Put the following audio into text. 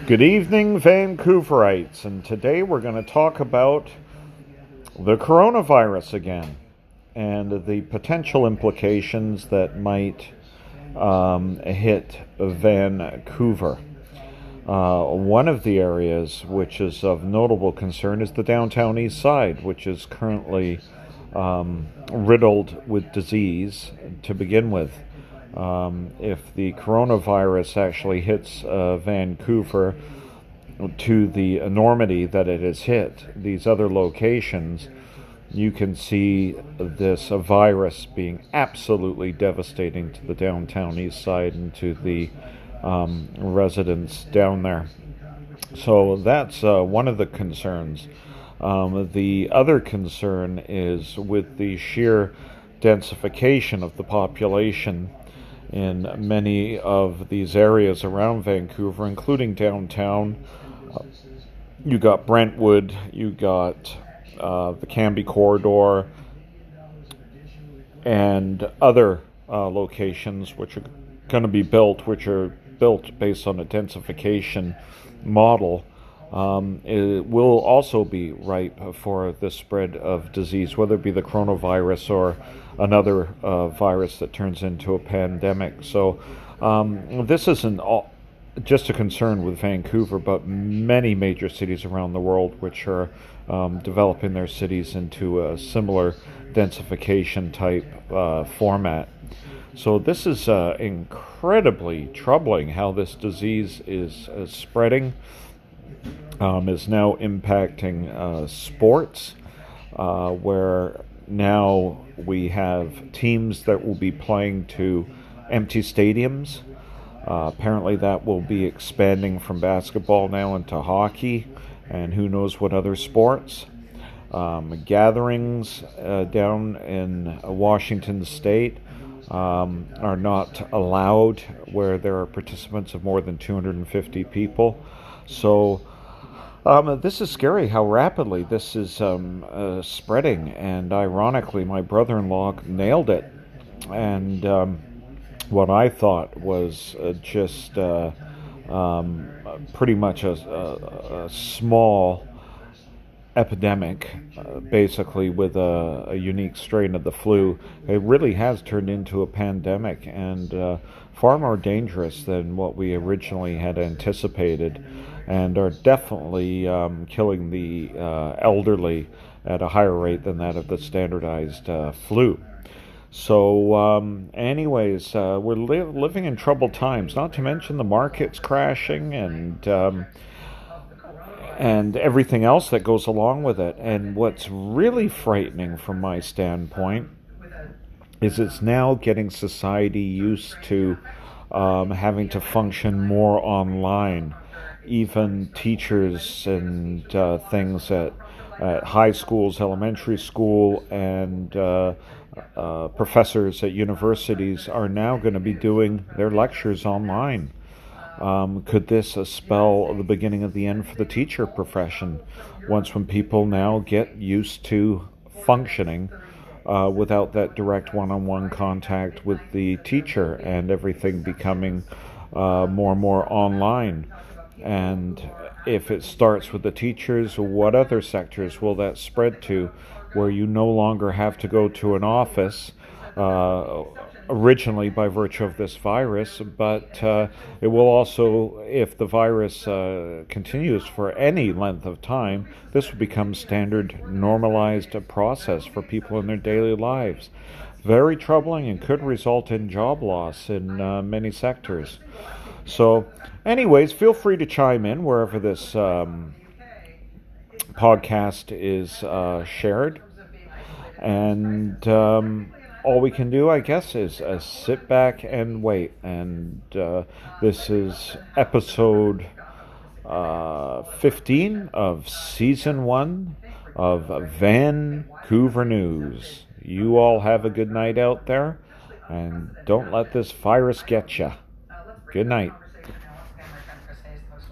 Good evening, Vancouverites, and today we're going to talk about the coronavirus again and the potential implications that might hit Vancouver. One of the areas which is of notable concern is the downtown east side, which is currently riddled with disease to begin with. If the coronavirus actually hits Vancouver to the enormity that it has hit these other locations, you can see this virus being absolutely devastating to the downtown east side and to the residents down there. So that's one of the concerns. The other concern is with the sheer densification of the population in many of these areas around Vancouver, including downtown. You got Brentwood, you got the Cambie Corridor, and other locations which are going to be built, which are built based on a densification model. It will also be ripe for the spread of disease, whether it be the coronavirus or another virus that turns into a pandemic. So this isn't just a concern with Vancouver, but many major cities around the world which are developing their cities into a similar densification type format. So this is incredibly troubling how this disease is spreading. Is now impacting sports, where now we have teams that will be playing to empty stadiums. Apparently that will be expanding from basketball now into hockey and who knows what other sports. Gatherings down in Washington State are not allowed where there are participants of more than 250 people. So this is scary how rapidly this is spreading, and ironically my brother-in-law nailed it, and what I thought was just pretty much a small epidemic, basically with a unique strain of the flu. It really has turned into a pandemic, and far more dangerous than what we originally had anticipated, and are definitely killing the elderly at a higher rate than that of the standardized flu. So anyways, we're living in troubled times, not to mention the market's crashing and everything else that goes along with it. And what's really frightening from my standpoint is it's now getting society used to having to function more online. Even teachers and things at high schools, elementary school, and professors at universities are now going to be doing their lectures online. Could this spell the beginning of the end for the teacher profession when people now get used to functioning without that direct one-on-one contact with the teacher and everything becoming more and more online? And if it starts with the teachers, what other sectors will that spread to, where you no longer have to go to an office originally by virtue of this virus, but it will also, if the virus continues for any length of time, this will become standard normalized process for people in their daily lives. Very troubling and could result in job loss in many sectors. So anyways, feel free to chime in wherever this podcast is shared, and all we can do, I guess, is sit back and wait. And this is episode 15 of season 1 of Vancouver News. You all have a good night out there, and don't let this virus get you. Good night.